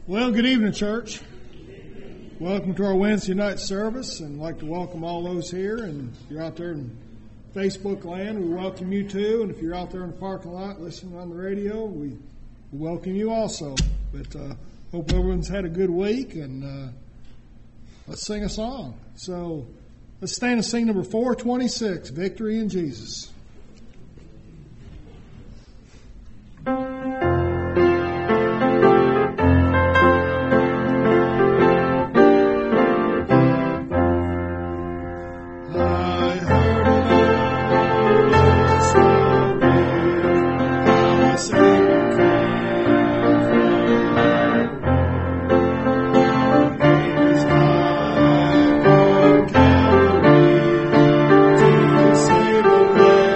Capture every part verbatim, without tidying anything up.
Well, good evening, church. Welcome to our Wednesday night service, and I'd like to welcome all those here. And if you're out there in Facebook land, we welcome you too. And if you're out there in the parking lot listening on the radio, we, we welcome you also. But uh, hope everyone's had a good week, and uh, let's sing a song. So let's stand and sing number four twenty-six, Victory in Jesus. Save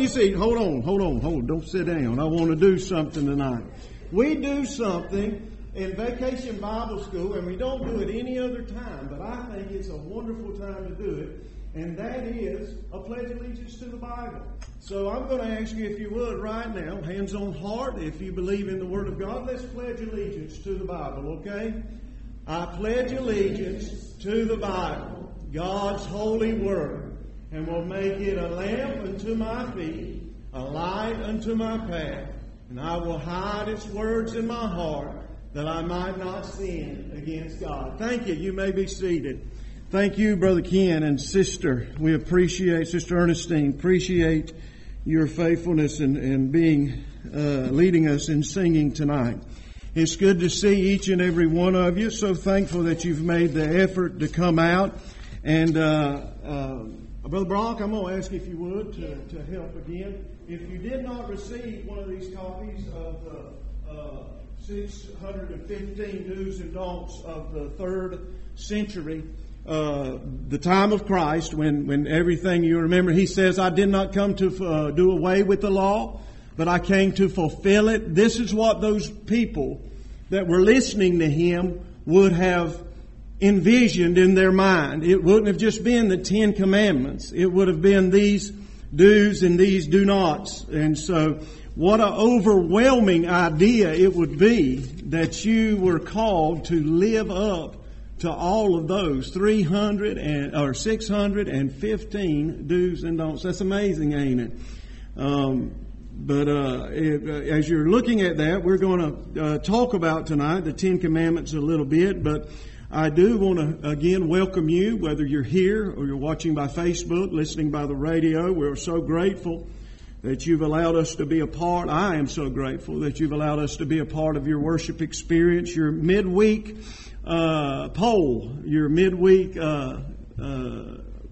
you see, hold on, hold on, hold on. Don't sit down. I want to do something tonight. We do something in Vacation Bible School, and we don't do it any other time, but I think it's a wonderful time to do it, and that is a pledge of allegiance to the Bible. So I'm going to ask you, if you would, right now, hands on heart, if you believe in the Word of God, let's pledge allegiance to the Bible, okay? I pledge allegiance to the Bible, God's holy Word, and will make it a lamp unto my feet, a light unto my path, and I will hide its words in my heart, that I might not sin against God. Thank you. You may be seated. Thank you, Brother Ken and Sister. We appreciate, Sister Ernestine, appreciate your faithfulness in, in being, uh, leading us in singing tonight. It's good to see each and every one of you. So thankful that you've made the effort to come out. And, uh, uh, Brother Brock, I'm going to ask if you would to, to help again. If you did not receive one of these copies of the, uh, six hundred fifteen do's and don'ts of the third century, uh, the time of Christ, when, when everything, you remember, he says, I did not come to uh, do away with the law, but I came to fulfill it. This is what those people that were listening to him would have envisioned in their mind. It wouldn't have just been the Ten Commandments. It would have been these do's and these do nots. And so, what an overwhelming idea it would be that you were called to live up to all of those three hundred and, or six hundred fifteen do's and don'ts. That's amazing, ain't it? Um, but uh, it, uh, as you're looking at that, we're going to uh, talk about tonight the Ten Commandments a little bit. But I do want to again welcome you, whether you're here or you're watching by Facebook, listening by the radio. We're so grateful that you've allowed us to be a part. I am so grateful that you've allowed us to be a part of your worship experience, your midweek uh, poll, your midweek uh, uh,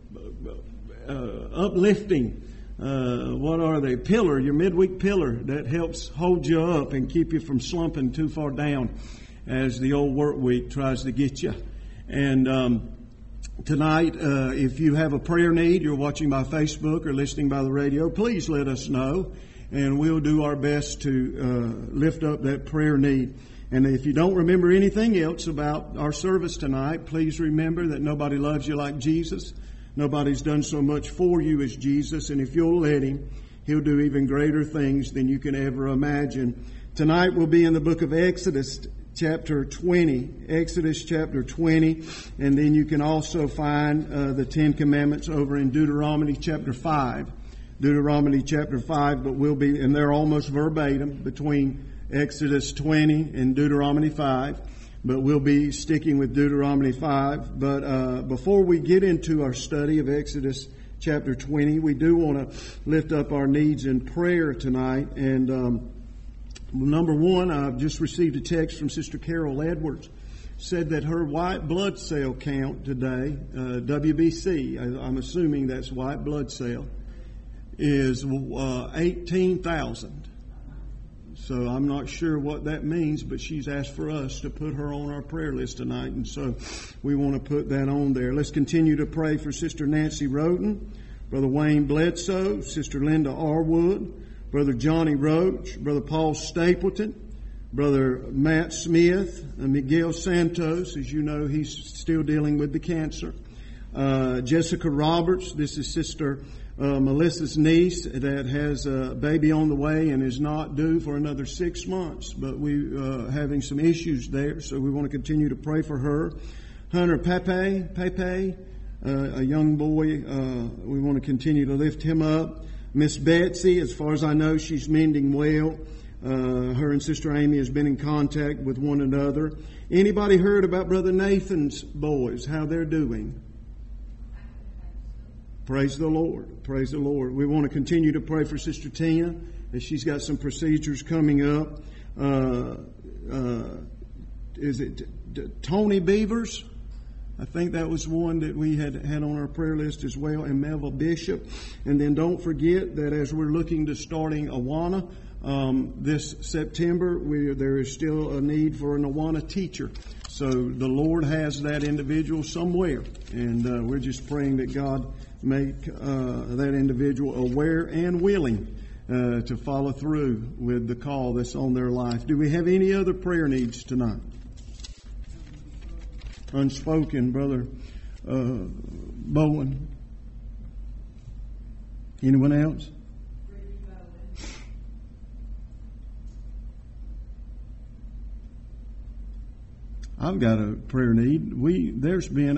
uh, uplifting. Uh, what are they? Pillar, your midweek pillar that helps hold you up and keep you from slumping too far down as the old work week tries to get you. And um, tonight, uh, if you have a prayer need, you're watching by Facebook or listening by the radio, please let us know, and we'll do our best to uh, lift up that prayer need. And if you don't remember anything else about our service tonight, please remember that nobody loves you like Jesus. Nobody's done so much for you as Jesus, and if you'll let Him, He'll do even greater things than you can ever imagine. Tonight we'll be in the book of Exodus, chapter twenty, Exodus chapter twenty, and then you can also find uh, the Ten Commandments over in Deuteronomy chapter five. Deuteronomy chapter five, but we'll be, and they're almost verbatim between Exodus twenty and Deuteronomy five, but we'll be sticking with Deuteronomy five. But uh, before we get into our study of Exodus chapter twenty, we do want to lift up our needs in prayer tonight. And um, number one, I've just received a text from Sister Carol Edwards. Said that her white blood cell count today, uh, W B C, I, I'm assuming that's white blood cell, is uh, eighteen thousand. So I'm not sure what that means, but she's asked for us to put her on our prayer list tonight, and so we want to put that on there. Let's continue to pray for Sister Nancy Roden, Brother Wayne Bledsoe, Sister Linda Arwood, Brother Johnny Roach, Brother Paul Stapleton, Brother Matt Smith, and Miguel Santos. As you know, he's still dealing with the cancer. Uh, Jessica Roberts, this is Sister uh, Melissa's niece that has a baby on the way and is not due for another six months. But we uh, having some issues there, so we want to continue to pray for her. Hunter Pepe, Pepe, uh, a young boy, uh, we want to continue to lift him up. Miss Betsy, as far as I know, she's mending well. Uh, her and Sister Amy has been in contact with one another. Anybody heard about Brother Nathan's boys, how they're doing? Praise the Lord. Praise the Lord. We want to continue to pray for Sister Tina as she's got some procedures coming up. Uh, uh, is it Tony Beavers? I think that was one that we had had on our prayer list as well, and Melville Bishop. And then don't forget that as we're looking to starting Awana um, this September, we, there is still a need for an Awana teacher. So the Lord has that individual somewhere, and uh, we're just praying that God make uh, that individual aware and willing uh, to follow through with the call that's on their life. Do we have any other prayer needs tonight? Unspoken, Brother uh, Bowen. Anyone else? I've got a prayer need. We there's been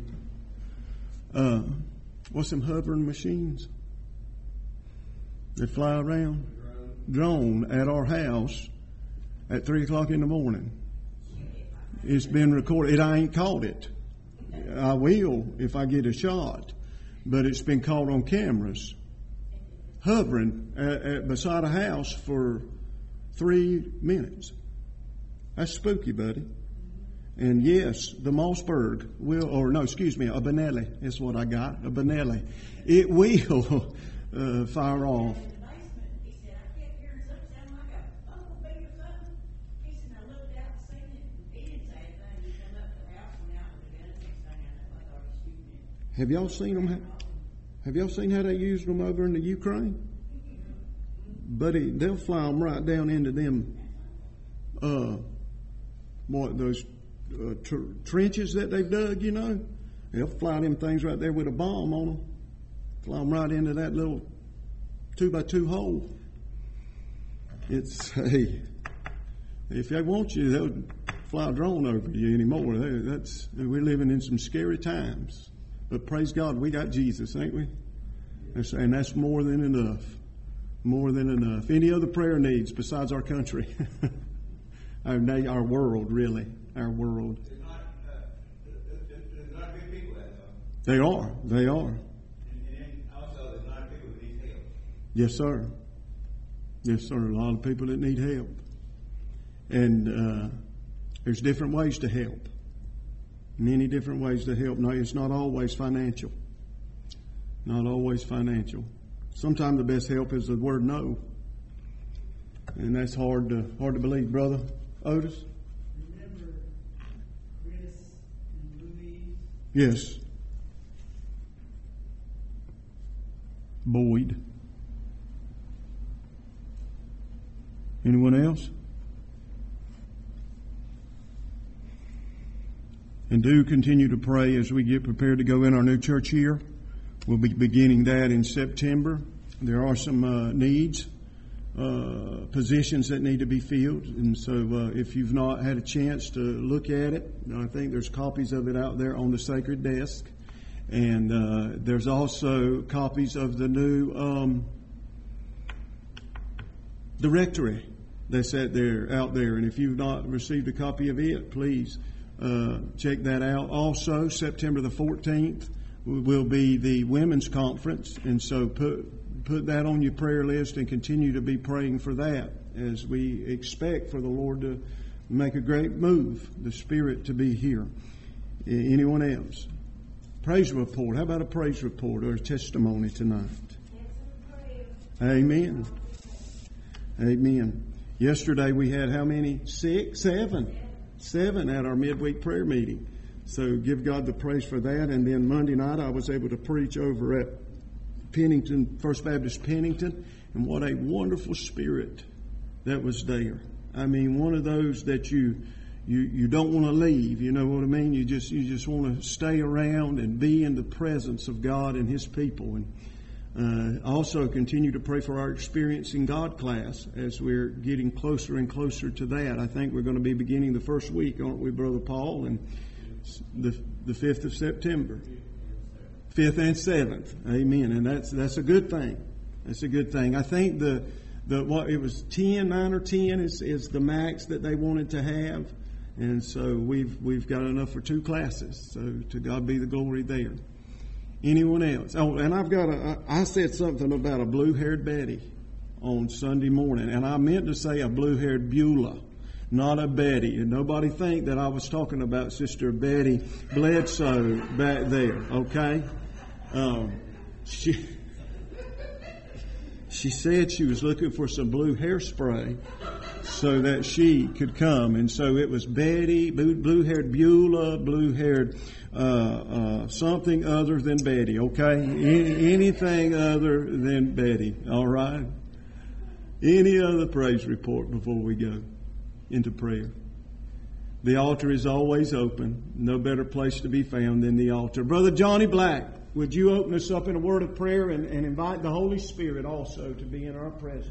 a uh, what's them hovering machines that fly around? Drone at our house at three o'clock in the morning. It's been recorded. I ain't caught it. I will if I get a shot, but it's been caught on cameras, hovering at, at beside a house for three minutes. That's spooky, buddy. And yes, the Mossberg will, or no, excuse me, a Benelli is what I got, a Benelli. It will uh, fire off. He said, I kept hearing something sound like a bumblebee or something. He said, I looked out and seen it. He didn't say anything. He come up to the house and out with the gun. Next thing I know, I thought he was shooting it. Have y'all seen them? Have y'all seen how they use them over in the Ukraine? Buddy, they'll fly them right down into them, uh, what, those Uh, tr- trenches that they've dug, you know. They'll fly them things right there with a bomb on them. Fly them right into that little two by two hole. It's, hey, if they want you, they'll fly a drone over you anymore. They, that's, we're living in some scary times. But praise God, we got Jesus, ain't we? And that's more than enough. More than enough. Any other prayer needs besides our country? our, our world, really. Our world. There's not, uh, there's not good people that though. They are. They are. And, and then also there's not people that need help. Yes, sir. Yes, sir. A lot of people that need help. And uh, there's different ways to help. Many different ways to help. No, it's not always financial. Not always financial. Sometimes the best help is the word no. And that's hard to hard to believe, Brother Otis. Yes. Boyd. Anyone else? And do continue to pray as we get prepared to go in our new church year. We'll be beginning that in September. There are some uh, needs, uh, positions that need to be filled. And so uh, if you've not had a chance to look at it, I think there's copies of it out there on the sacred desk. And uh, there's also copies of the new um, directory that's out there, out there. And if you've not received a copy of it, please uh, check that out. Also, September the fourteenth will be the women's conference. And so put put that on your prayer list and continue to be praying for that as we expect for the Lord to make a great move, the Spirit to be here. Anyone else? Praise report. How about a praise report or a testimony tonight? Amen. Amen. Yesterday we had how many? Six? Seven. Seven at our midweek prayer meeting. So give God the praise for that. And then Monday night I was able to preach over at Pennington, First Baptist Pennington. And what a wonderful spirit that was there. I mean, one of those that you you, you don't want to leave. You know what I mean? You just you just want to stay around and be in the presence of God and His people. And uh, also continue to pray for our Experiencing God class as we're getting closer and closer to that. I think we're going to be beginning the first week, aren't we, Brother Paul? And the the fifth of September. Fifth and seventh. Amen. And that's that's a good thing. That's a good thing. I think the the what it was ten, nine or ten is, is the max that they wanted to have. And so we've we've got enough for two classes. So to God be the glory there. Anyone else? Oh, and I've got a I said something about a blue-haired Betty on Sunday morning, and I meant to say a blue-haired Beulah, not a Betty. And nobody think that I was talking about Sister Betty Bledsoe back there, okay? Um, she, she said she was looking for some blue hairspray so that she could come. And so it was Betty, blue-haired Beulah, blue-haired uh, uh, something other than Betty, okay? Any, anything other than Betty, all right? Any other praise report before we go into prayer? The altar is always open. No better place to be found than the altar. Brother Johnny Black, would you open us up in a word of prayer and, and invite the Holy Spirit also to be in our presence?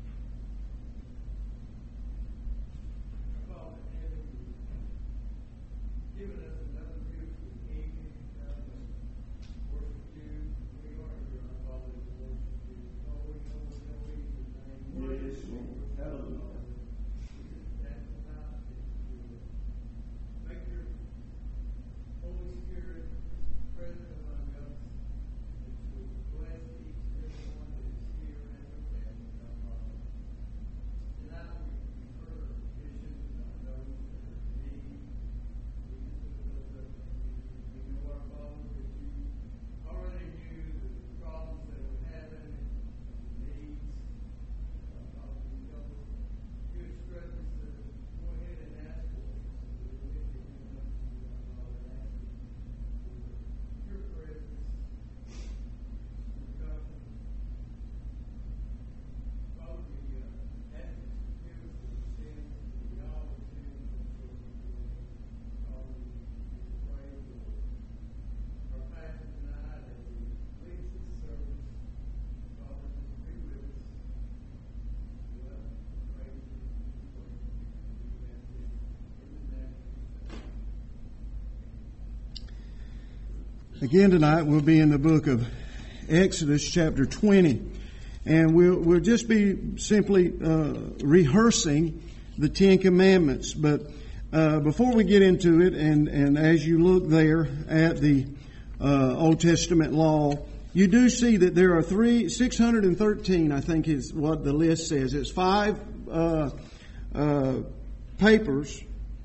Again tonight we'll be in the book of Exodus chapter twenty, and we'll, we'll just be simply uh, rehearsing the Ten Commandments. But uh, before we get into it, and, and as you look there at the uh, Old Testament law, you do see that there are three, six hundred thirteen, I think is what the list says. It's five uh, uh, papers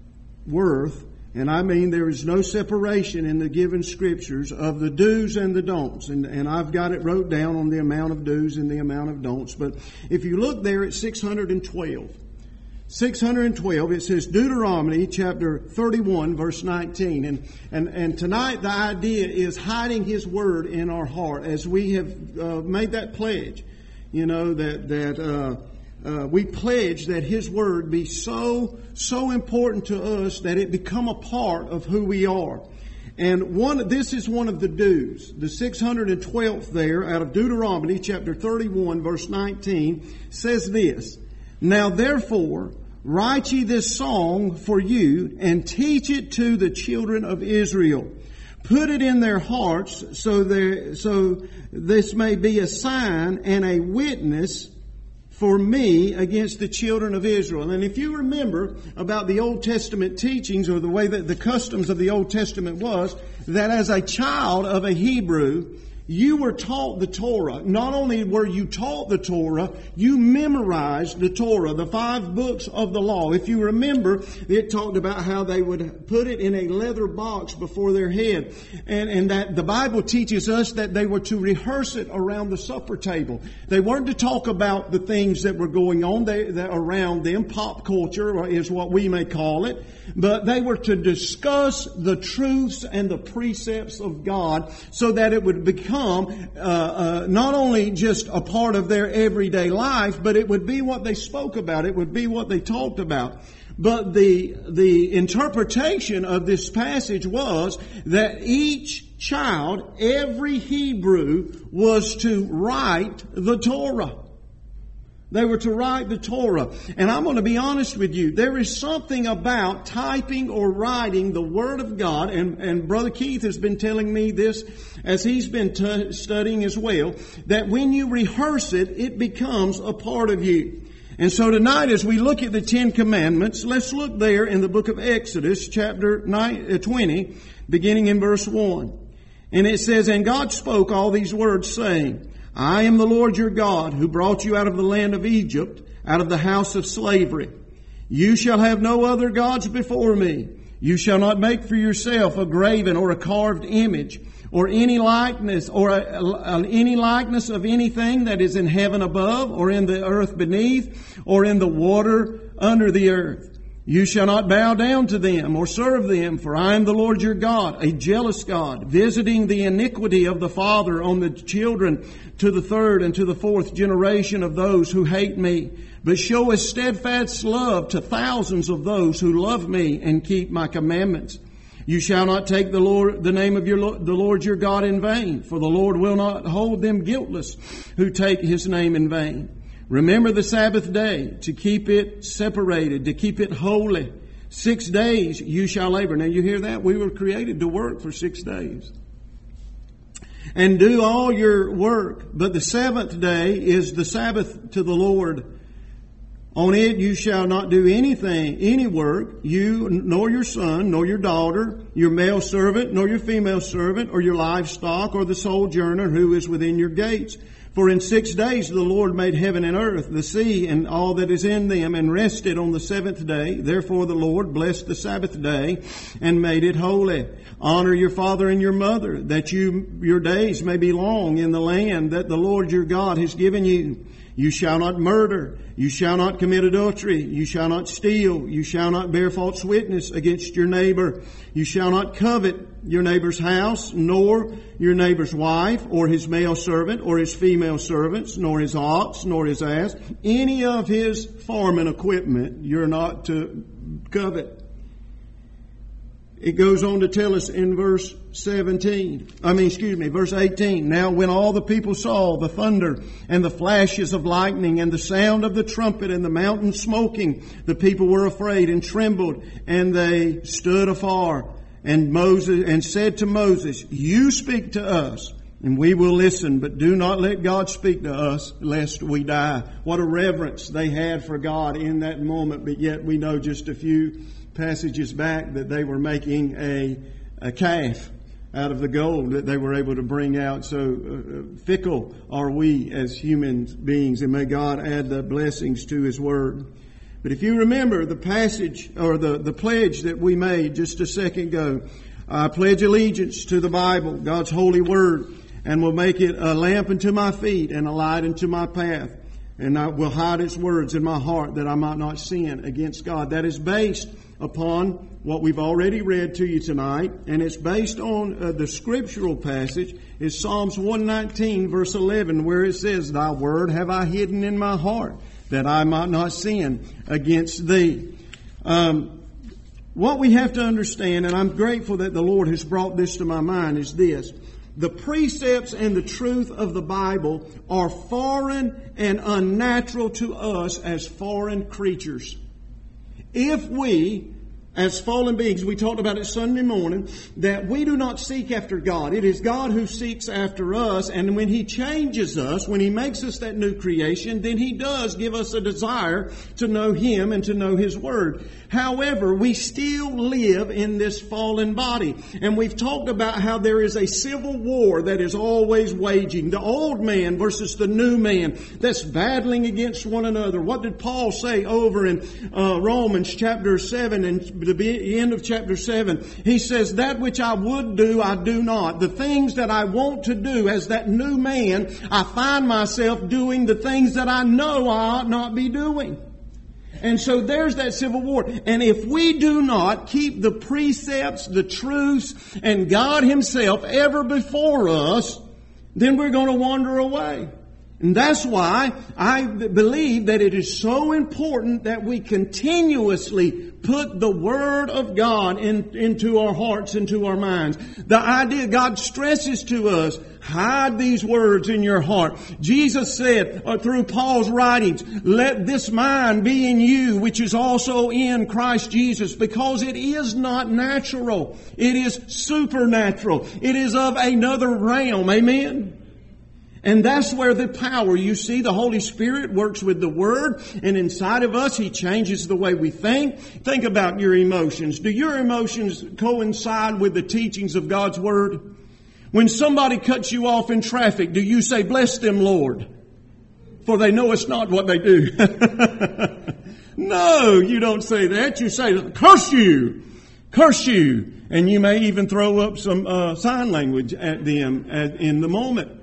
worth. And I mean, there is no separation in the given scriptures of the do's and the don'ts. And, and I've got it wrote down on the amount of do's and the amount of don'ts. But if you look there at six hundred twelve, six hundred twelve, it says Deuteronomy chapter thirty-one, verse nineteen. And, and, and tonight the idea is hiding His Word in our heart as we have uh, made that pledge. You know, that, that, uh, Uh, we pledge that His Word be so, so important to us that it become a part of who we are. And one, this is one of the do's. The six hundred twelfth there out of Deuteronomy chapter thirty-one verse nineteen says this: Now therefore write ye this song for you and teach it to the children of Israel. Put it in their hearts so there, so this may be a sign and a witness for me against the children of Israel. And if you remember about the Old Testament teachings, or the way that the customs of the Old Testament was, that as a child of a Hebrew, you were taught the Torah. Not only were you taught the Torah, you memorized the Torah, the five books of the law. If you remember, it talked about how they would put it in a leather box before their head. And, and that the Bible teaches us that they were to rehearse it around the supper table. They weren't to talk about the things that were going on they, that around them. Pop culture is what we may call it. But they were to discuss the truths and the precepts of God so that it would become uh, uh, not only just a part of their everyday life, but it would be what they spoke about. It would be what they talked about. But the the interpretation of this passage was that each child, every Hebrew, was to write the Torah. They were to write the Torah. And I'm going to be honest with you. There is something about typing or writing the Word of God. And, and Brother Keith has been telling me this as he's been t- studying as well. That when you rehearse it, it becomes a part of you. And so tonight as we look at the Ten Commandments, let's look there in the book of Exodus chapter twenty, beginning in verse one. And it says, And God spoke all these words, saying, I am the Lord your God, who brought you out of the land of Egypt, out of the house of slavery. You shall have no other gods before me. You shall not make for yourself a graven or a carved image or any likeness, or a, a, any likeness of anything that is in heaven above, or in the earth beneath, or in the water under the earth. You shall not bow down to them or serve them, for I am the Lord your God, a jealous God, visiting the iniquity of the father on the children to the third and to the fourth generation of those who hate me, but show a steadfast love to thousands of those who love me and keep my commandments. You shall not take the Lord, the name of your the Lord your God in vain, for the Lord will not hold them guiltless who take his name in vain. Remember the Sabbath day to keep it separated, to keep it holy. Six days you shall labor. Now you hear that? We were created to work for six days. And do all your work. But the seventh day is the Sabbath to the Lord. On it you shall not do anything, any work, you, nor your son, nor your daughter, your male servant, nor your female servant, or your livestock, or the sojourner who is within your gates. For in six days the Lord made heaven and earth, the sea, and all that is in them, and rested on the seventh day. Therefore the Lord blessed the Sabbath day and made it holy. Honor your father and your mother, that you your days may be long in the land that the Lord your God has given you. You shall not murder. You shall not commit adultery. You shall not steal. You shall not bear false witness against your neighbor. You shall not covet your neighbor's house, nor your neighbor's wife, or his male servant, or his female servants, nor his ox, nor his ass. Any of his farming equipment you're not to covet. It goes on to tell us in verse seventeen, I mean, excuse me, verse eighteen. Now when all the people saw the thunder and the flashes of lightning and the sound of the trumpet and the mountain smoking, the people were afraid and trembled, and they stood afar. And Moses, and said to Moses, you speak to us, and we will listen, but do not let God speak to us, lest we die. What a reverence they had for God in that moment, but yet we know just a few passages back that they were making a, a calf out of the gold that they were able to bring out. So uh, fickle are we as human beings, and may God add the blessings to His Word. But if you remember the passage or the, the pledge that we made just a second ago, I pledge allegiance to the Bible, God's holy Word, and will make it a lamp unto my feet and a light unto my path. And I will hide its words in my heart that I might not sin against God. That is based upon what we've already read to you tonight, and it's based on uh, the scriptural passage is Psalms one nineteen verse eleven, where it says, Thy word have I hidden in my heart, that I might not sin against Thee. Um, what we have to understand, and I'm grateful that the Lord has brought this to my mind, is this. The precepts and the truth of the Bible are foreign and unnatural to us as foreign creatures. If we, as fallen beings, we talked about it Sunday morning, that we do not seek after God. It is God who seeks after us, and when He changes us, when He makes us that new creation, then He does give us a desire to know Him and to know His Word. However, we still live in this fallen body. And we've talked about how there is a civil war that is always waging. The old man versus the new man that's battling against one another. What did Paul say over in uh, Romans chapter seven and the end of chapter seven? He says, that which I would do, I do not. The things that I want to do as that new man, I find myself doing the things that I know I ought not be doing. And so there's that civil war. And if we do not keep the precepts, the truths, and God Himself ever before us, then we're going to wander away. And that's why I believe that it is so important that we continuously put the Word of God in, into our hearts, into our minds. The idea, God stresses to us, hide these words in your heart. Jesus said uh, through Paul's writings, let this mind be in you, which is also in Christ Jesus, because it is not natural. It is supernatural. It is of another realm. Amen? And that's where the power, you see, the Holy Spirit works with the Word, and inside of us, He changes the way we think. Think about your emotions. Do your emotions coincide with the teachings of God's Word? When somebody cuts you off in traffic, do you say, bless them, Lord, for they know it's not what they do? No, you don't say that. You say, curse you. curse you. And you may even throw up some uh, sign language at them at, in the moment.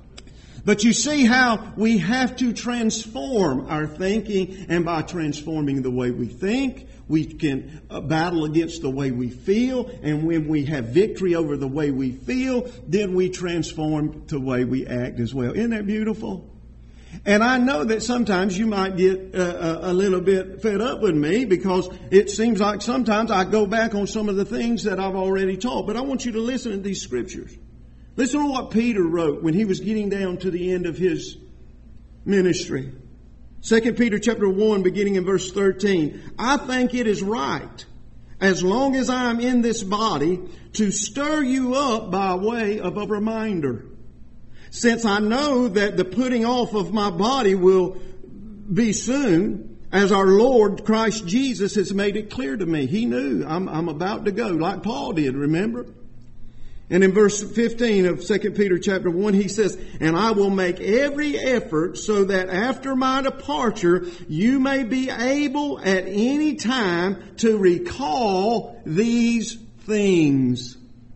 But you see how we have to transform our thinking, and by transforming the way we think, we can uh, battle against the way we feel, and when we have victory over the way we feel, then we transform the way we act as well. Isn't that beautiful? And I know that sometimes you might get uh, a little bit fed up with me because it seems like sometimes I go back on some of the things that I've already taught. But I want you to listen to these scriptures. Listen to what Peter wrote when he was getting down to the end of his ministry. Second Peter chapter one, beginning in verse thirteen. I think it is right, as long as I am in this body, to stir you up by way of a reminder. Since I know that the putting off of my body will be soon, as our Lord Christ Jesus has made it clear to me. He knew I'm, I'm about to go, like Paul did, remember? And in verse fifteen of Second Peter chapter one, he says, and I will make every effort so that after my departure, you may be able at any time to recall these things.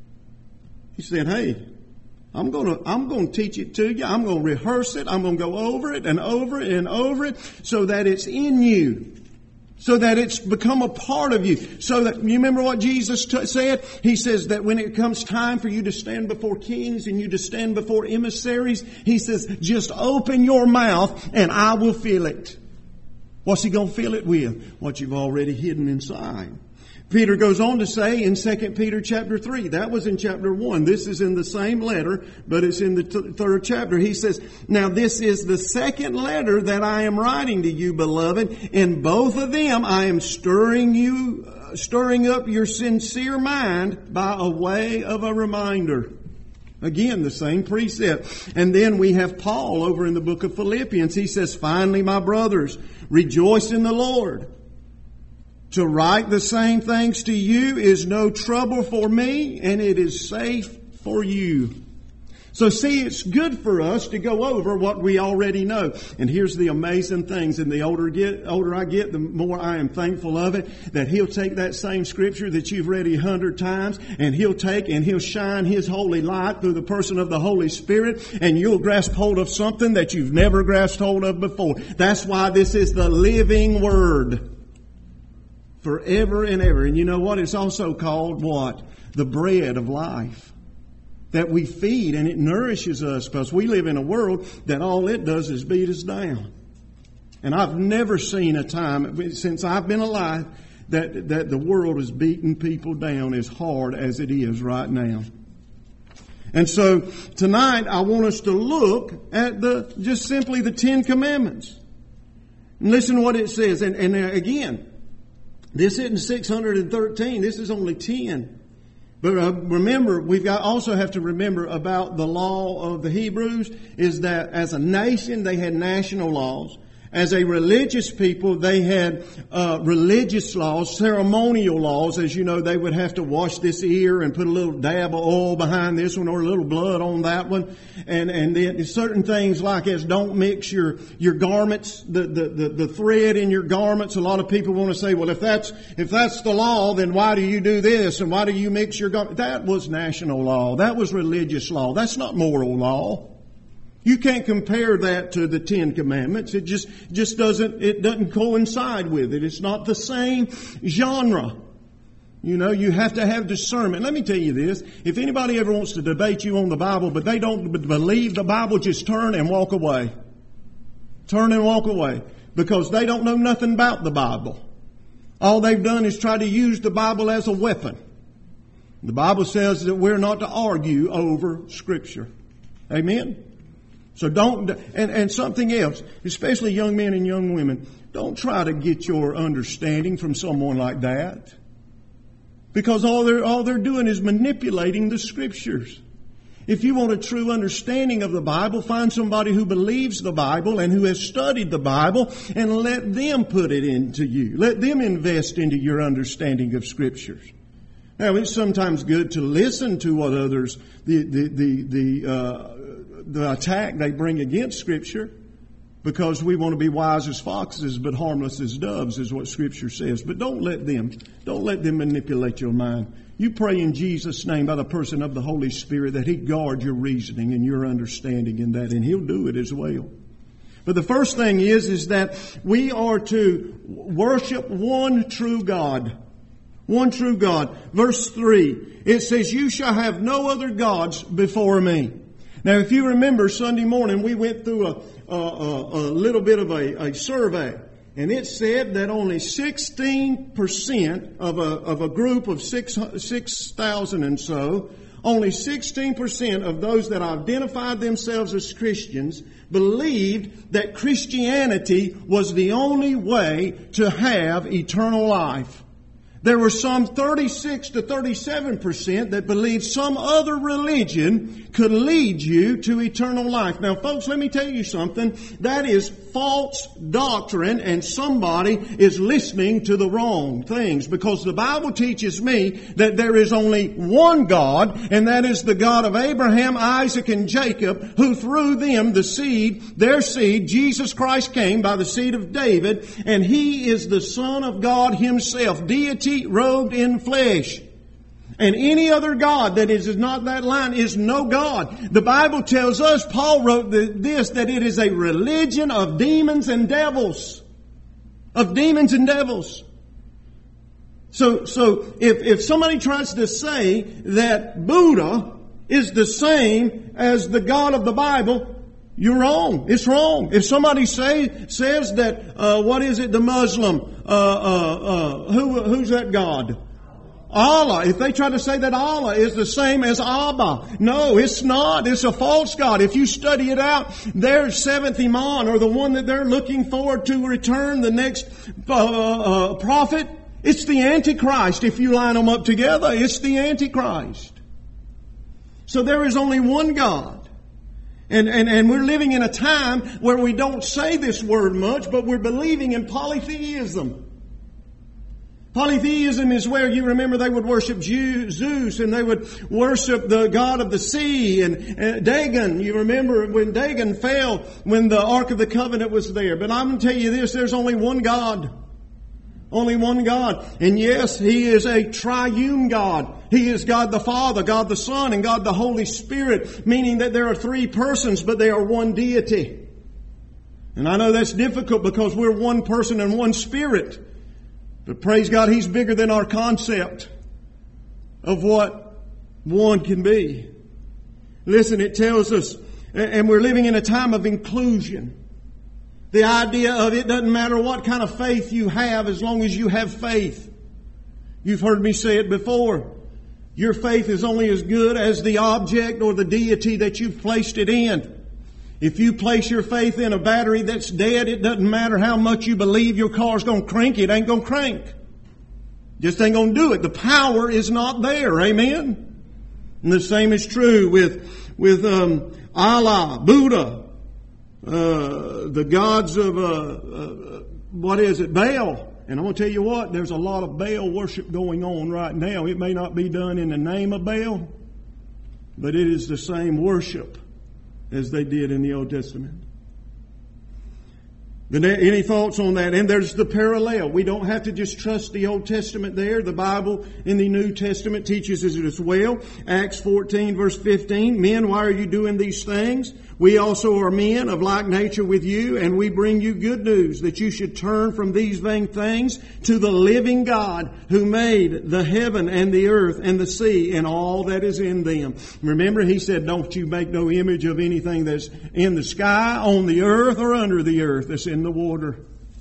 He said, hey, I'm gonna, I'm gonna teach it to you. I'm gonna rehearse it. I'm gonna go over it and over it and over it so that it's in you. So that it's become a part of you. So that, you remember what Jesus t- said? He says that when it comes time for you to stand before kings and you to stand before emissaries, He says, just open your mouth and I will fill it. What's He going to fill it with? What you've already hidden inside. Peter goes on to say in Second Peter chapter three, that was in chapter one. This is in the same letter, but it's in the t- third chapter. He says, now this is the second letter that I am writing to you, beloved. In both of them I am stirring you, uh, stirring up your sincere mind by a way of a reminder. Again, the same precept. And then we have Paul over in the book of Philippians. He says, finally, my brothers, rejoice in the Lord. To write the same things to you is no trouble for me, and it is safe for you. So see, it's good for us to go over what we already know. And here's the amazing things. And the older get, older I get, the more I am thankful of it, that He'll take that same scripture that you've read a hundred times, and He'll take and He'll shine His holy light through the person of the Holy Spirit, and you'll grasp hold of something that you've never grasped hold of before. That's why this is the living Word. Forever and ever. And you know what? It's also called what? The bread of life. That we feed, and it nourishes us, because we live in a world that all it does is beat us down. And I've never seen a time since I've been alive that, that the world is beating people down as hard as it is right now. And so tonight I want us to look at the just simply the Ten Commandments. And listen to what it says. And, and again, this isn't six hundred thirteen. This is only ten. But uh, remember, we've got also have to remember about the law of the Hebrews is that as a nation, they had national laws. As a religious people, they had uh, religious laws, ceremonial laws. As you know, they would have to wash this ear and put a little dab of oil behind this one or a little blood on that one. And and then certain things like as don't mix your your garments, the, the, the, the thread in your garments. A lot of people want to say, well, if that's if that's the law, then why do you do this? And why do you mix your garments? That was national law. That was religious law. That's not moral law. You can't compare that to the Ten Commandments. It just, just doesn't, it doesn't coincide with it. It's not the same genre. You know, you have to have discernment. Let me tell you this. If anybody ever wants to debate you on the Bible, but they don't believe the Bible, just turn and walk away. Turn and walk away. Because they don't know nothing about the Bible. All they've done is try to use the Bible as a weapon. The Bible says that we're not to argue over Scripture. Amen? So don't, and, and something else, especially young men and young women, don't try to get your understanding from someone like that. Because all they're, all they're doing is manipulating the Scriptures. If you want a true understanding of the Bible, find somebody who believes the Bible and who has studied the Bible and let them put it into you. Let them invest into your understanding of Scriptures. Now, it's sometimes good to listen to what others, the, the, the, the, uh, the attack they bring against Scripture. because we want to be wise as foxes but harmless as doves is what Scripture says. But don't let them, don't let them manipulate your mind. You pray in Jesus' name by the person of the Holy Spirit that He guard your reasoning and your understanding in that, and He'll do it as well. But the first thing is, is that we are to worship one true God. One true God. Verse three, it says, you shall have no other gods before me. Now, if you remember Sunday morning, we went through a, a, a, a little bit of a, a survey. And it said that only sixteen percent of a, of a group of six, six thousand and so, only sixteen percent of those that identified themselves as Christians believed that Christianity was the only way to have eternal life. There were some thirty-six to thirty-seven percent that believed some other religion could lead you to eternal life. Now, folks, let me tell you something. That is false doctrine, and somebody is listening to the wrong things, because the Bible teaches me that there is only one God, and that is the God of Abraham, Isaac, and Jacob, who through them, the seed, their seed, Jesus Christ came by the seed of David, and He is the Son of God Himself, deity robed in flesh. And any other God that is not that line is no God. The Bible tells us, Paul wrote this, that it is a religion of demons and devils. Of demons and devils. So, so if, if somebody tries to say that Buddha is the same as the God of the Bible, you're wrong. It's wrong. If somebody say, says that, uh, what is it, the Muslim, uh, uh, uh, who, who's that God? Allah. If they try to say that Allah is the same as Abba, no, it's not. It's a false God. If you study it out, their seventh Imam, or the one that they're looking forward to return, the next uh, uh, prophet, it's the Antichrist. If you line them up together, it's the Antichrist. So there is only one God. And, and, and we're living in a time where we don't say this word much, but we're believing in polytheism. Polytheism is where, you remember, they would worship Zeus, and they would worship the god of the sea, and, and Dagon. You remember when Dagon fell, when the Ark of the Covenant was there. But I'm going to tell you this, there's only one God. Only one God. And yes, He is a triune God. He is God the Father, God the Son, and God the Holy Spirit, meaning that there are three persons, but they are one deity. And I know that's difficult because we're one person and one Spirit. But praise God, He's bigger than our concept of what one can be. Listen, it tells us, and we're living in a time of inclusion. The idea of it doesn't matter what kind of faith you have as long as you have faith. You've heard me say it before. Your faith is only as good as the object or the deity that you've placed it in. If you place your faith in a battery that's dead, it doesn't matter how much you believe your car's going to crank, it ain't going to crank. Just ain't going to do it. The power is not there. Amen? And the same is true with, with um, Allah, Buddha, uh, the gods of, uh, uh, what is it, Baal. And I'm going to tell you what, there's a lot of Baal worship going on right now. It may not be done in the name of Baal, but it is the same worship as they did in the Old Testament. Any thoughts on that? And there's the parallel. We don't have to just trust the Old Testament there. The Bible in the New Testament teaches us as well. Acts fourteen verse fifteen. Men, why are you doing these things? We also are men of like nature with you, and we bring you good news that you should turn from these vain things to the living God who made the heaven and the earth and the sea and all that is in them. Remember, He said, don't you make no image of anything that's in the sky, on the earth, or under the earth that's in the water.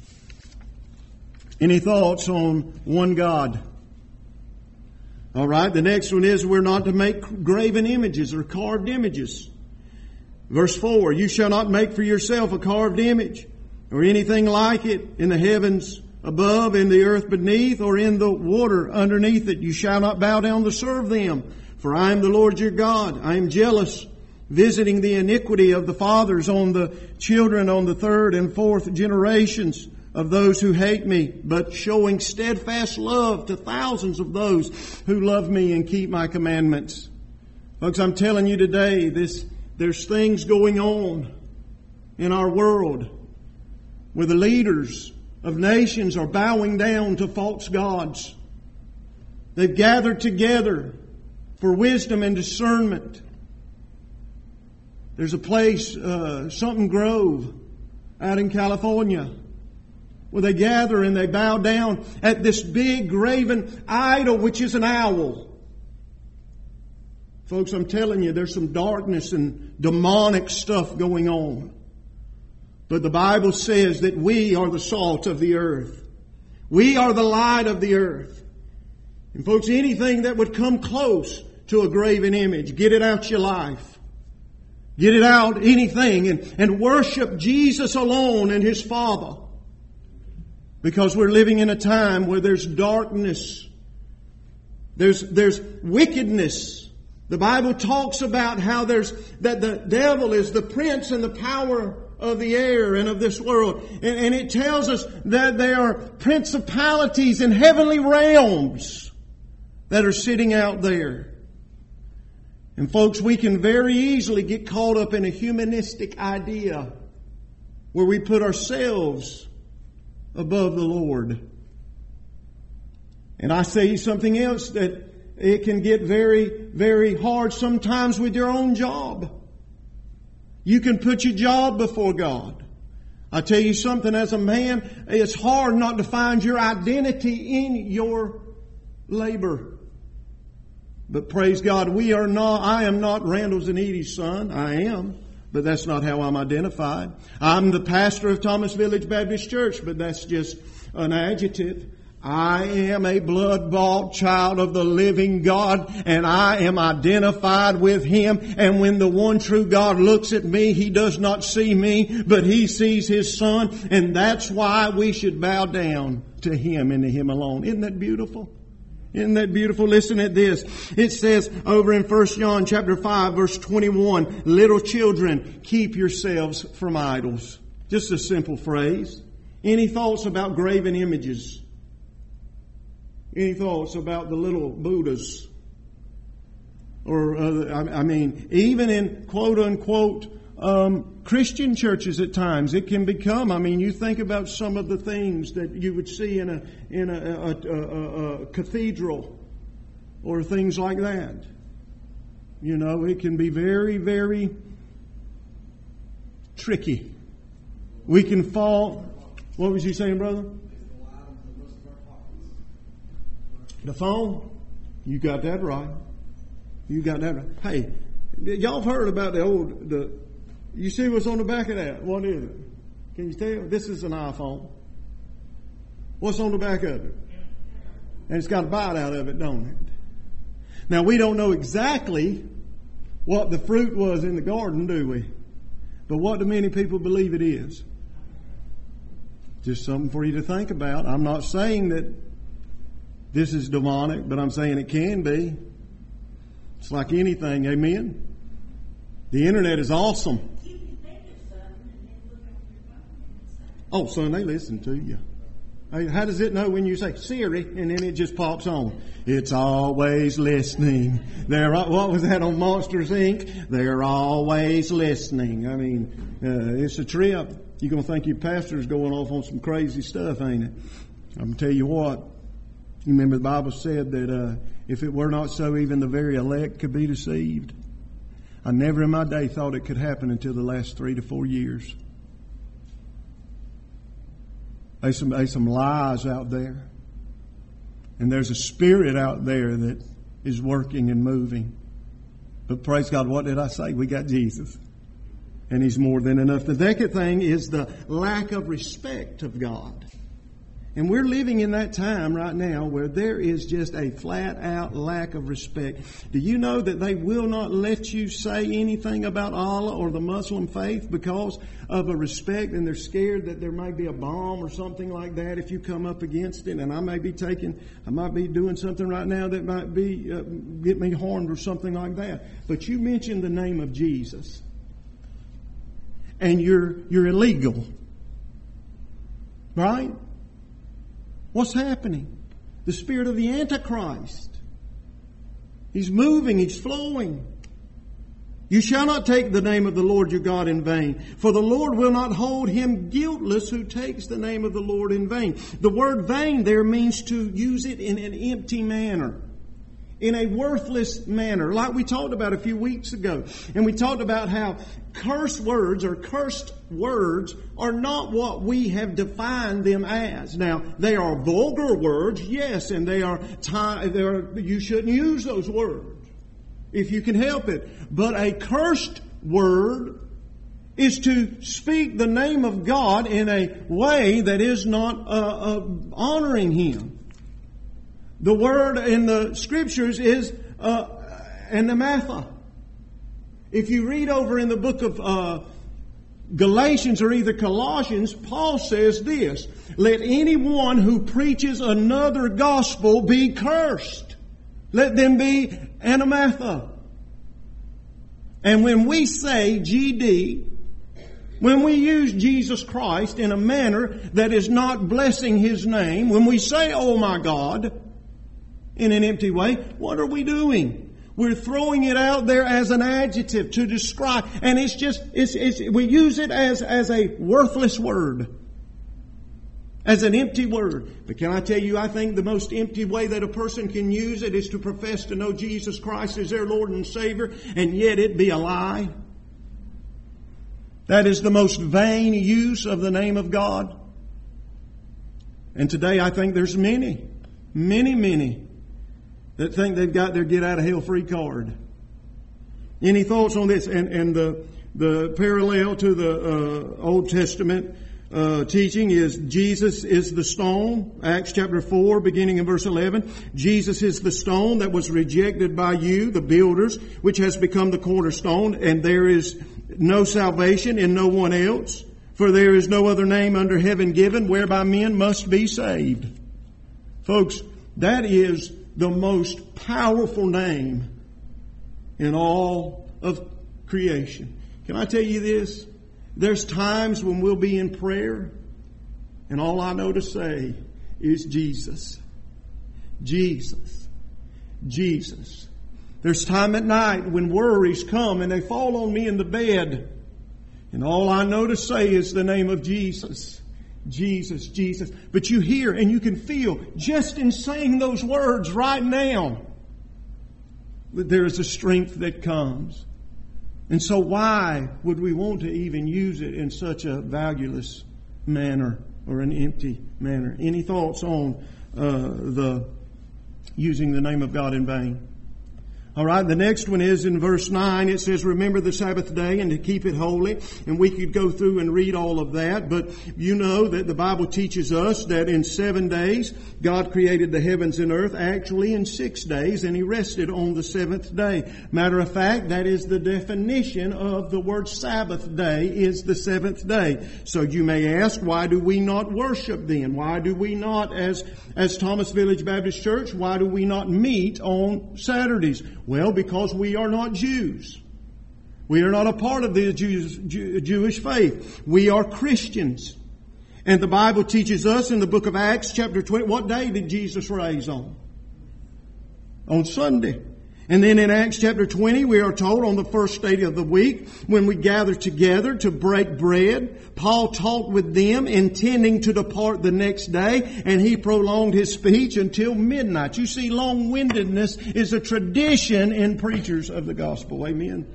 Any thoughts on one God? All right, the next one is we're not to make graven images or carved images. Verse four, you shall not make for yourself a carved image or anything like it in the heavens above, in the earth beneath, or in the water underneath it. You shall not bow down to serve them. For I am the Lord your God. I am jealous, visiting the iniquity of the fathers on the children, on the third and fourth generations of those who hate me, but showing steadfast love to thousands of those who love me and keep my commandments. Folks, I'm telling you today, this there's things going on in our world where the leaders of nations are bowing down to false gods. They've gathered together for wisdom and discernment. There's a place, uh, Something Grove, out in California, where they gather and they bow down at this big graven idol, which is an owl. Folks, I'm telling you, there's some darkness and demonic stuff going on. But the Bible says that we are the salt of the earth. We are the light of the earth. And folks, anything that would come close to a graven image, get it out your life. Get it out, anything, and, and worship Jesus alone and His Father. Because we're living in a time where there's darkness. There's, there's wickedness. The Bible talks about how there's, that the devil is the prince and the power of the air and of this world. And, and it tells us that there are principalities in heavenly realms that are sitting out there. And folks, we can very easily get caught up in a humanistic idea where we put ourselves above the Lord. And I say something else, that it can get very, very hard sometimes with your own job. You can put your job before God. I tell you something, as a man, it's hard not to find your identity in your labor. But praise God, we are not, I am not Randall Zanetti's son. I am. But that's not how I'm identified. I'm the pastor of Thomas Village Baptist Church, but that's just an adjective. I am a blood-bought child of the living God, and I am identified with Him. And when the one true God looks at me, He does not see me, but He sees His Son. And that's why we should bow down to Him and to Him alone. Isn't that beautiful? Isn't that beautiful? Listen at this. It says over in First John chapter five, verse twenty-one, little children, keep yourselves from idols. Just a simple phrase. Any thoughts about graven images? Any thoughts about the little Buddhas? Or, uh, I, I mean, even in quote unquote um, Christian churches at times, it can become, I mean, you think about some of the things that you would see in a, in a, a, a, a, a cathedral or things like that. You know, it can be very, very tricky. We can fall. What was you saying, brother? The phone? You got that right. You got that right. Hey, y'all have heard about the old, the, you see what's on the back of that? What is it? Can you tell? This is an iPhone. What's on the back of it? And it's got a bite out of it, don't it? Now, we don't know exactly what the fruit was in the garden, do we? But what do many people believe it is? Just something for you to think about. I'm not saying that this is demonic, but I'm saying it can be. It's like anything, amen? The internet is awesome. You can think of something and then look on your phone and say, Oh, son, they listen to you. Hey, how does it know when you say Siri and then it just pops on? It's always listening. They're, what was that on Monsters, Incorporated? They're always listening. I mean, uh, it's a trip. You're going to think your pastor's going off on some crazy stuff, ain't it? I'm going to tell you what. You remember the Bible said that uh, if it were not so, even the very elect could be deceived. I never in my day thought it could happen until the last three to four years. There's some, there's some lies out there. And there's a spirit out there that is working and moving. But praise God, what did I say? We got Jesus. And He's more than enough. The second thing is the lack of respect of God. And we're living in that time right now where there is just a flat out lack of respect. Do you know that they will not let you say anything about Allah or the Muslim faith because of a respect, and they're scared that there may be a bomb or something like that if you come up against it? And I may be taking, I might be doing something right now that might be, uh, get me harmed or something like that. But you mention the name of Jesus and you're, you're illegal. Right? What's happening? The spirit of the Antichrist. He's moving. He's flowing. You shall not take the name of the Lord your God in vain, for the Lord will not hold him guiltless who takes the name of the Lord in vain. The word vain there means to use it in an empty manner, in a worthless manner, like we talked about a few weeks ago. And we talked about how curse words or cursed words are not what we have defined them as. Now, they are vulgar words, yes, and they are, ty- they are you shouldn't use those words if you can help it. But a cursed word is to speak the name of God in a way that is not uh, uh, honoring Him. The word in the Scriptures is uh, anathema. If you read over in the book of uh, Galatians or either Colossians, Paul says this: let anyone who preaches another gospel be cursed. Let them be anathema. And when we say G D, when we use Jesus Christ in a manner that is not blessing His name, when we say, oh my God, in an empty way, what are we doing? We're throwing it out there as an adjective to describe, and it's just, it's, it's, we use it as, as a worthless word. As an empty word. But can I tell you, I think the most empty way that a person can use it is to profess to know Jesus Christ as their Lord and Savior, and yet it be a lie. That is the most vain use of the name of God. And today I think there's many, many, many that think they've got their get out of hell free card. Any thoughts on this? And, and the, the parallel to the uh, Old Testament Uh, teaching is Jesus is the stone. Acts chapter four, beginning in verse eleven. Jesus is the stone that was rejected by you, the builders, which has become the cornerstone, and there is no salvation in no one else, for there is no other name under heaven given whereby men must be saved. Folks, that is the most powerful name in all of creation. Can I tell you this? There's times when we'll be in prayer and all I know to say is Jesus. Jesus. Jesus. There's time at night when worries come and they fall on me in the bed and all I know to say is the name of Jesus. Jesus, Jesus. But you hear and you can feel just in saying those words right now that there is a strength that comes. And so why would we want to even use it in such a valueless manner or an empty manner? Any thoughts on uh, the using the name of God in vain? All right, the next one is in verse nine. It says, remember the Sabbath day and to keep it holy. And we could go through and read all of that. But you know that the Bible teaches us that in seven days, God created the heavens and earth, actually in six days, and He rested on the seventh day. Matter of fact, that is the definition of the word Sabbath day, is the seventh day. So you may ask, why do we not worship then? Why do we not, as, as Thomas Village Baptist Church, why do we not meet on Saturdays? Well, because we are not Jews. We are not a part of the Jews, Jew, Jewish faith. We are Christians. And the Bible teaches us in the book of Acts chapter twenty, what day did Jesus rise on? On Sunday. And then in Acts chapter twenty, we are told on the first day of the week, when we gather together to break bread, Paul talked with them intending to depart the next day, and he prolonged his speech until midnight. You see, long-windedness is a tradition in preachers of the gospel. Amen?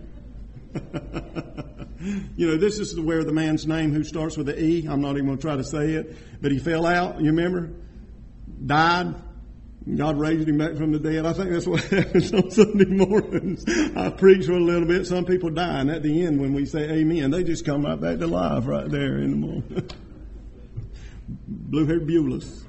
You know, this is where the man's name who starts with an E, I'm not even going to try to say it, but he fell out, you remember? Died. God raised him back from the dead. I think that's what happens on Sunday mornings. I preach for a little bit. Some people die, and at the end when we say amen, they just come right back to life right there in the morning. Blue-haired Beulahs.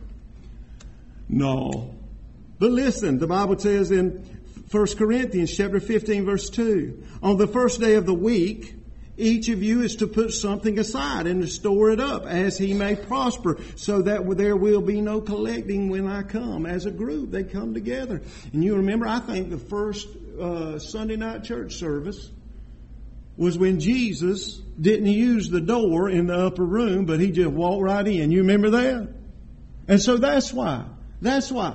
No. But listen, the Bible says in First Corinthians chapter fifteen verse two, on the first day of the week, each of you is to put something aside and to store it up as he may prosper, so that there will be no collecting when I come. As a group, they come together. And you remember, I think the first uh, Sunday night church service was when Jesus didn't use the door in the upper room, but He just walked right in. You remember that? And so that's why. That's why.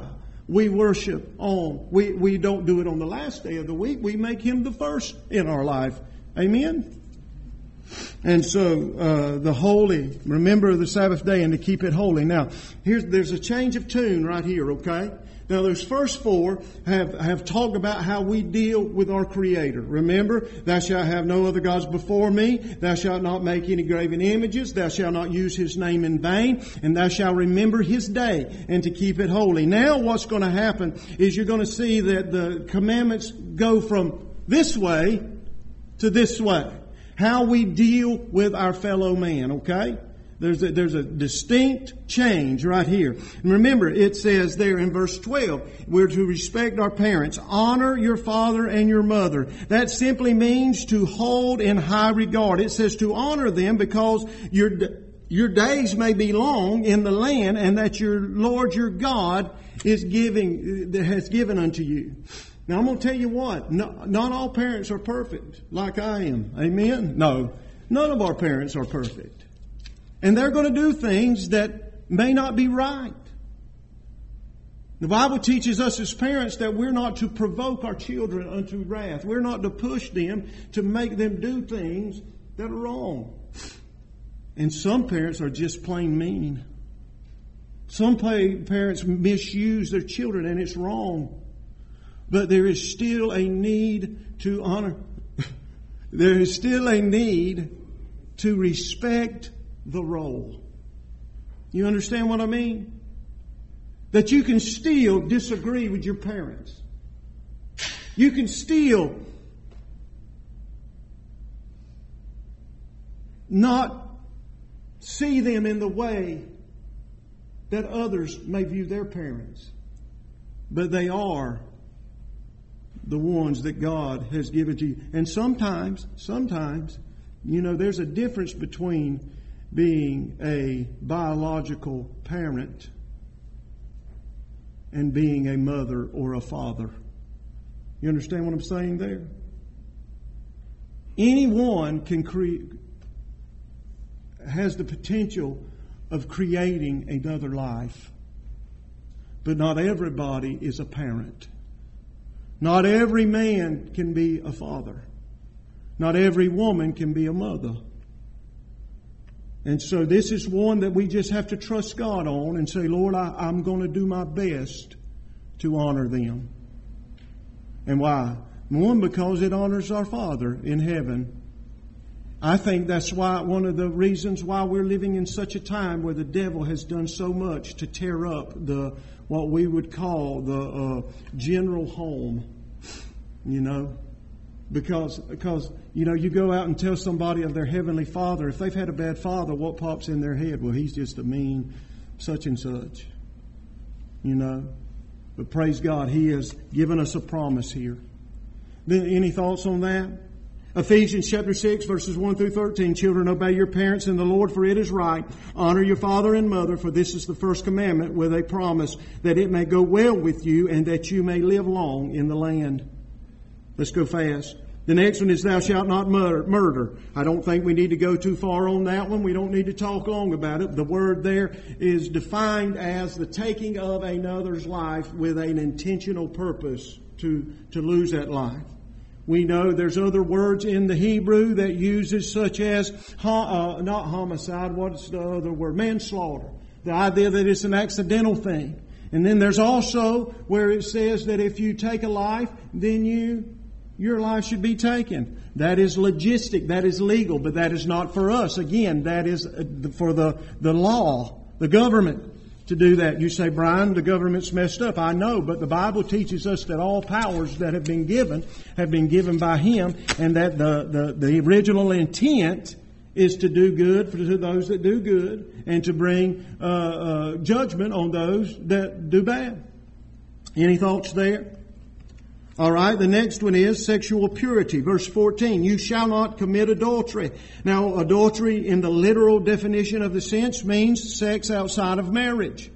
we worship on. We, we don't do it on the last day of the week. We make Him the first in our life. Amen? And so, uh, the holy, remember the Sabbath day and to keep it holy. Now, here's, there's a change of tune right here, okay? Now, those first four have, have talked about how we deal with our Creator. Remember, thou shalt have no other gods before me. Thou shalt not make any graven images. Thou shalt not use His name in vain. And thou shalt remember His day and to keep it holy. Now, what's going to happen is you're going to see that the commandments go from this way to this way. How we deal with our fellow man, okay? There's a, there's a distinct change right here. And remember, it says there in verse twelve, we're to respect our parents. Honor your father and your mother. That simply means to hold in high regard. It says to honor them because your, your days may be long in the land and that your Lord your God is giving, has given unto you. Now, I'm going to tell you what, not, not all parents are perfect like I am. Amen? No, none of our parents are perfect. And they're going to do things that may not be right. The Bible teaches us as parents that we're not to provoke our children unto wrath. We're not to push them to make them do things that are wrong. And some parents are just plain mean. Some parents misuse their children and it's wrong. But there is still a need to honor. There is still a need to respect the role. You understand what I mean? That you can still disagree with your parents. You can still not see them in the way that others may view their parents. But they are the ones that God has given to you. And sometimes, sometimes, you know, there's a difference between being a biological parent and being a mother or a father. You understand what I'm saying there? Anyone can create, has the potential of creating another life. But not everybody is a parent. Not every man can be a father. Not every woman can be a mother. And so this is one that we just have to trust God on and say, Lord, I, I'm going to do my best to honor them. And why? One, because it honors our Father in heaven. I think that's why one of the reasons why we're living in such a time where the devil has done so much to tear up the what we would call the uh, general home. You know, because because you know you go out and tell somebody of their heavenly Father, if they've had a bad father, what pops in their head? Well, he's just a mean such and such. You know, but praise God, He has given us a promise here. Then, any thoughts on that? Ephesians chapter six, verses one through thirteen. Children, obey your parents in the Lord, for it is right. Honor your father and mother, for this is the first commandment with a promise that it may go well with you and that you may live long in the land. Let's go fast. The next one is thou shalt not murder. I don't think we need to go too far on that one. We don't need to talk long about it. The word there is defined as the taking of another's life with an intentional purpose to, to lose that life. We know there's other words in the Hebrew that uses such as, uh, not homicide, what's the other word? Manslaughter. The idea that it's an accidental thing. And then there's also where it says that if you take a life, then you, your life should be taken. That is logistic, that is legal, but that is not for us. Again, that is for the, the law, the government to do that. You say, Brian, the government's messed up. I know, but the Bible teaches us that all powers that have been given have been given by Him, and that the, the, the original intent is to do good for to those that do good and to bring uh, uh, judgment on those that do bad. Any thoughts there? All right, the next one is sexual purity. Verse fourteen, you shall not commit adultery. Now, adultery in the literal definition of the sense means sex outside of marriage.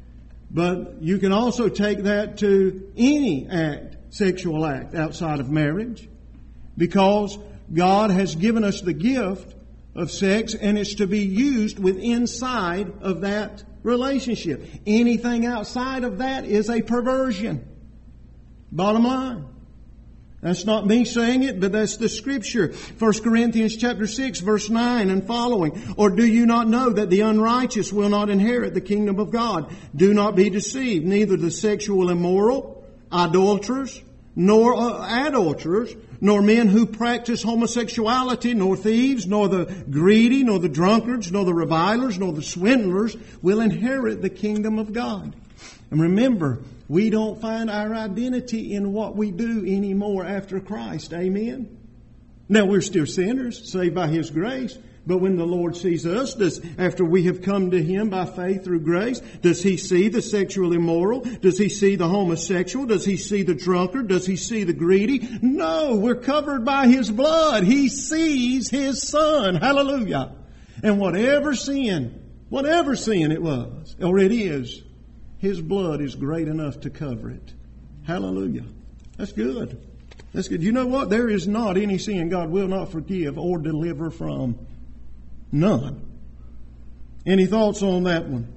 But you can also take that to any act, sexual act outside of marriage, because God has given us the gift of sex, and it's to be used with inside of that relationship. Anything outside of that is a perversion. Bottom line. That's not me saying it, but that's the Scripture. First Corinthians chapter six, verse nine and following. Or do you not know that the unrighteous will not inherit the kingdom of God? Do not be deceived. Neither the sexual immoral, idolaters, nor uh, adulterers, nor men who practice homosexuality, nor thieves, nor the greedy, nor the drunkards, nor the revilers, nor the swindlers will inherit the kingdom of God. And remember, we don't find our identity in what we do anymore after Christ. Amen? Now, we're still sinners, saved by His grace. But when the Lord sees us, does, after we have come to Him by faith through grace, does He see the sexual immoral? Does He see the homosexual? Does He see the drunkard? Does He see the greedy? No, we're covered by His blood. He sees His Son. Hallelujah. And whatever sin, whatever sin it was, or it is, His blood is great enough to cover it. Hallelujah. That's good. That's good. You know what? There is not any sin God will not forgive or deliver from. None. Any thoughts on that one?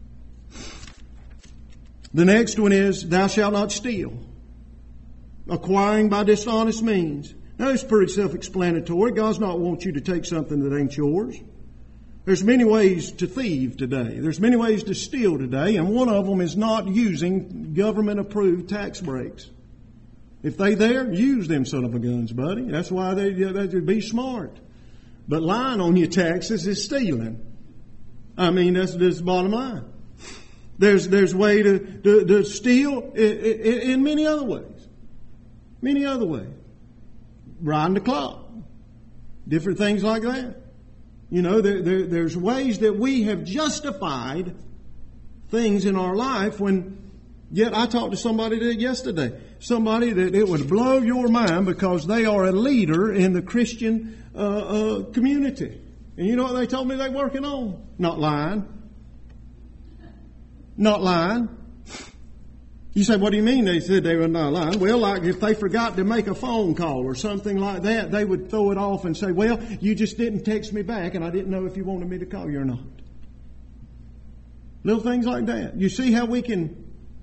The next one is, thou shalt not steal. Acquiring by dishonest means. Now, it's pretty self-explanatory. God's not want you to take something that ain't yours. There's many ways to thieve today. There's many ways to steal today, and one of them is not using government-approved tax breaks. If they there, use them son of a guns, buddy. That's why they, they be smart. But lying on your taxes is stealing. I mean, that's, that's the bottom line. There's there's way to, to, to steal in, in, in many other ways. Many other ways. Riding the clock. Different things like that. You know, there, there, there's ways that we have justified things in our life when, yet I talked to somebody that yesterday. Somebody that it would blow your mind because they are a leader in the Christian uh, uh, community. And you know what they told me they're working on? Not lying. Not lying. You say, what do you mean they said they were not lying? Well, like if they forgot to make a phone call or something like that, they would throw it off and say, well, you just didn't text me back and I didn't know if you wanted me to call you or not. Little things like that. You see how we can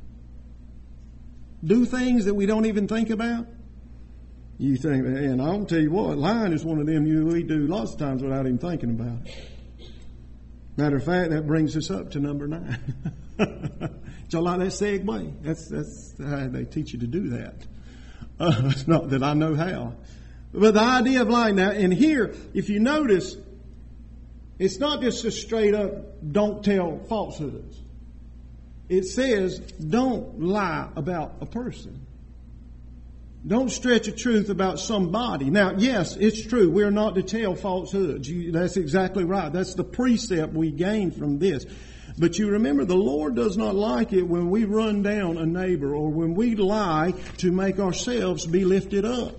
do things that we don't even think about? You think, and I'll tell you what, lying is one of them you we do lots of times without even thinking about it. Matter of fact, that brings us up to number nine. So like that segue. That's that's how they teach you to do that. Uh, it's not that I know how. But the idea of lying now, and here, if you notice, it's not just a straight up don't tell falsehoods. It says don't lie about a person. Don't stretch a truth about somebody. Now, yes, it's true. We're not to tell falsehoods. You, that's exactly right. That's the precept we gain from this. But you remember, the Lord does not like it when we run down a neighbor or when we lie to make ourselves be lifted up.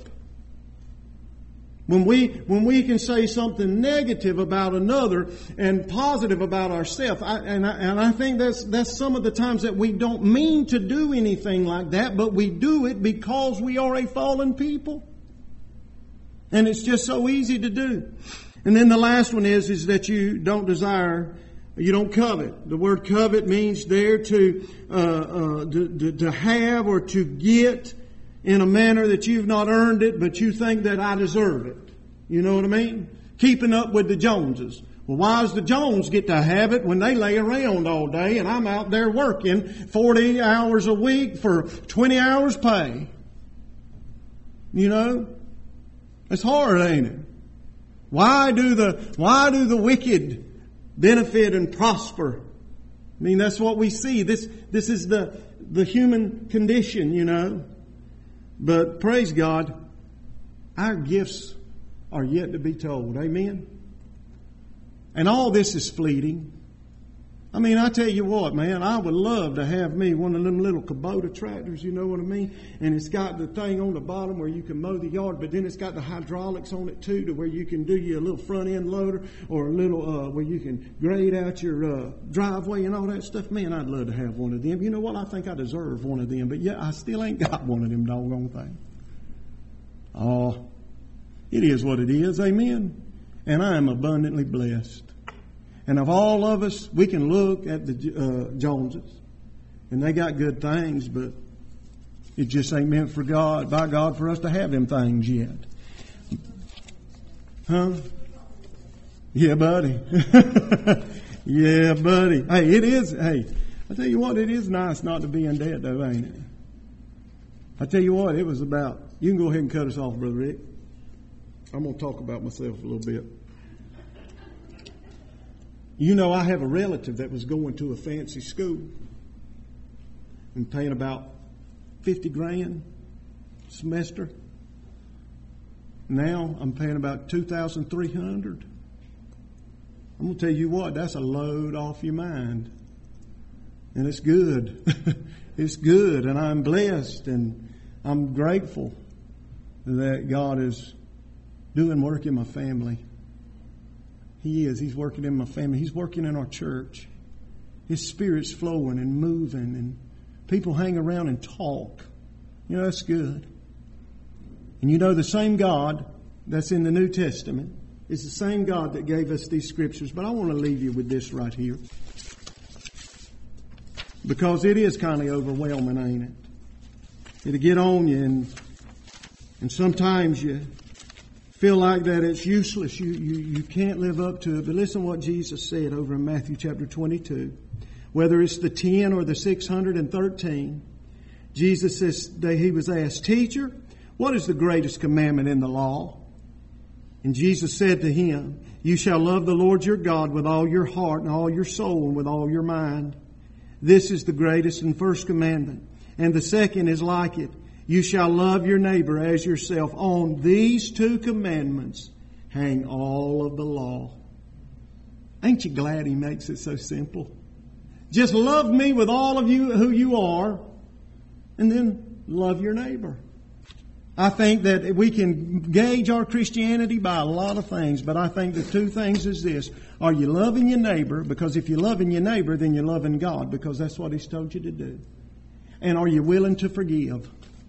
When we when we can say something negative about another and positive about ourselves, I, and, I, and I think that's that's some of the times that we don't mean to do anything like that, but we do it because we are a fallen people. And it's just so easy to do. And then the last one is, is that you don't desire, you don't covet. The word covet means there to, uh, uh, to, to, to have or to get in a manner that you've not earned it, but you think that I deserve it. You know what I mean? Keeping up with the Joneses. Well, why does the Jones get to have it when they lay around all day and I'm out there working forty hours a week for twenty hours pay? You know? It's hard, ain't it? Why do the, why do the wicked benefit and prosper? I mean, that's what we see. This, this is the, the human condition, you know. But praise God, our gifts are yet to be told. Amen? And all this is fleeting. I mean, I tell you what, man, I would love to have me one of them little Kubota tractors, you know what I mean? And it's got the thing on the bottom where you can mow the yard, but then it's got the hydraulics on it too, to where you can do you a little front end loader or a little, uh, where you can grade out your, uh, driveway and all that stuff. Man, I'd love to have one of them. You know what? I think I deserve one of them, but yeah, I still ain't got one of them doggone things. Oh, it is what it is. Amen. And I am abundantly blessed. And of all of us, we can look at the uh, Joneses, and they got good things, but it just ain't meant for God, by God, for us to have them things yet. Huh? Yeah, buddy. Yeah, buddy. Hey, it is, hey, I tell you what, it is nice not to be in debt, though, ain't it? I tell you what, it was about, you can go ahead and cut us off, Brother Rick. I'm going to talk about myself a little bit. You know, I have a relative that was going to a fancy school and paying about fifty grand a semester. Now I'm paying about two thousand three hundred. I'm going to tell you what, that's a load off your mind. And it's good. It's good. And I'm blessed and I'm grateful that God is doing work in my family. He is. He's working in my family. He's working in our church. His Spirit's flowing and moving, and people hang around and talk. You know, that's good. And you know, the same God that's in the New Testament is the same God that gave us these scriptures. But I want to leave you with this right here, because it is kind of overwhelming, ain't it? It'll get on you, and and sometimes you feel like that it's useless. You, you, you can't live up to it. But listen to what Jesus said over in Matthew chapter twenty-two. Whether it's the ten or the six hundred thirteen, Jesus says that he was asked, "Teacher, what is the greatest commandment in the law?" And Jesus said to him, "You shall love the Lord your God with all your heart and all your soul and with all your mind. This is the greatest and first commandment. And the second is like it. You shall love your neighbor as yourself. On these two commandments hang all of the law." Ain't you glad he makes it so simple? Just love me with all of you who you are, and then love your neighbor. I think that we can gauge our Christianity by a lot of things, but I think the two things is this. Are you loving your neighbor? Because if you're loving your neighbor, then you're loving God, because that's what He's told you to do. And are you willing to forgive?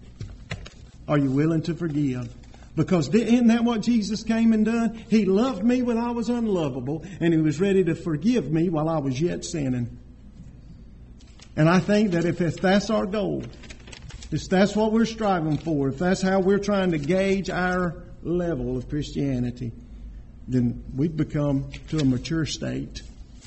Are you willing to forgive? Because isn't that what Jesus came and done? He loved me when I was unlovable, and He was ready to forgive me while I was yet sinning. And I think that if that's our goal, if that's what we're striving for, if that's how we're trying to gauge our level of Christianity, then we've become to a mature state.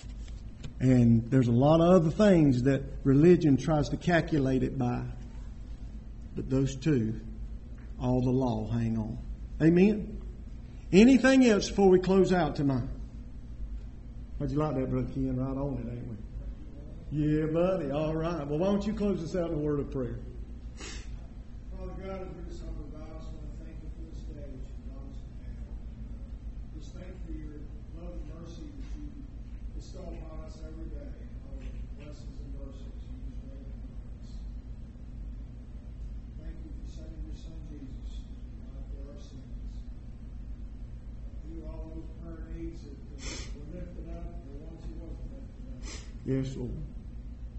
And there's a lot of other things that religion tries to calculate it by. But those two, all the law hang on. Amen? Anything else before we close out tonight? How'd you like that, Brother Ken? Right on it, ain't we? Yeah, buddy. All right. Well, why don't you close us out in a word of prayer? Father God, as we just humble about us, I want to thank you for this day that you've brought us to have. Just thank you for your love and mercy that you bestow upon us every day. All the blessings and mercies you just rain upon us. Thank you for sending your Son Jesus to die for our sins. You all those prayer needs that were lifted up, the ones who wasn't lifted up. Yes, Lord.